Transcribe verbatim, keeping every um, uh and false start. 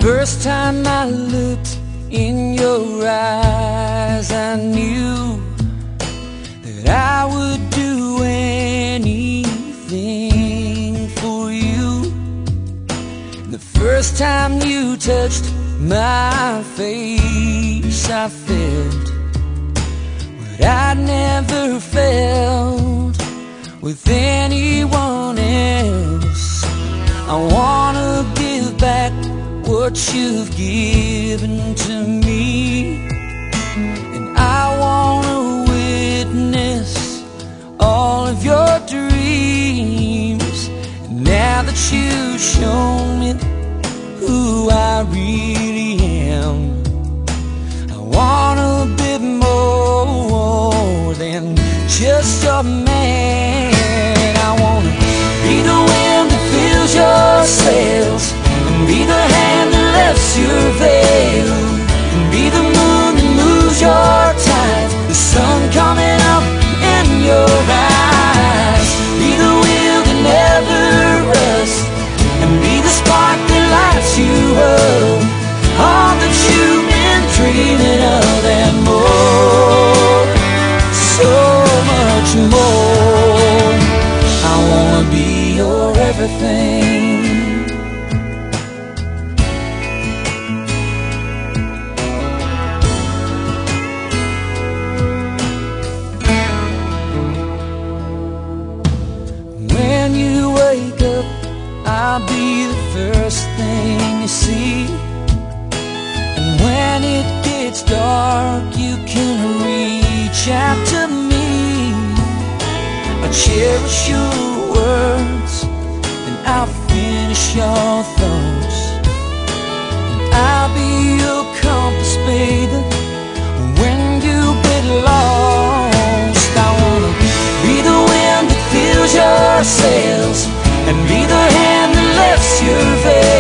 first time I looked in your eyes, I knew that I would do anything for you. The first time you touched my face, I felt what I'd never felt with anyone else. I wanna give back what you've given to me, and I wanna witness all of your dreams. And now that you've shown me who I really am, I want a bit more than just a man. I wanna be the wind that fills your sails, and be the hand that lifts your veil, and be the moon that moves your tides, the sun coming up in your eyes. Be the wheel that never rusts, and be the spark that lights you up, all that you've been dreaming of and more, so much more. I wanna be your everything. When you wake up, I'll be the first thing you see, and when it gets dark, you can reach out to me. I'll cherish your words, and I'll finish your thoughts, and I'll be your compass, baby, when you get lost. I wanna be the wind that fills your sails, and be the hand that lifts your veil,